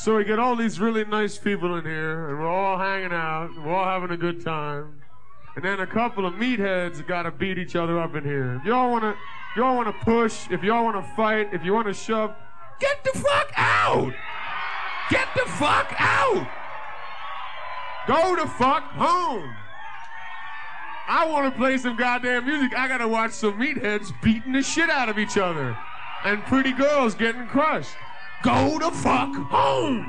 So we get all these really nice people in here, and we're all hanging out, and we're all having a good time. And then a couple of meatheads got to beat each other up in here. If y'all want to push, if y'all want to fight, if you want to shove, get the fuck out! Get the fuck out! Go the fuck home! I want to play some goddamn music. I got to watch some meatheads beating the shit out of each other. And pretty girls getting crushed. Go the fuck home!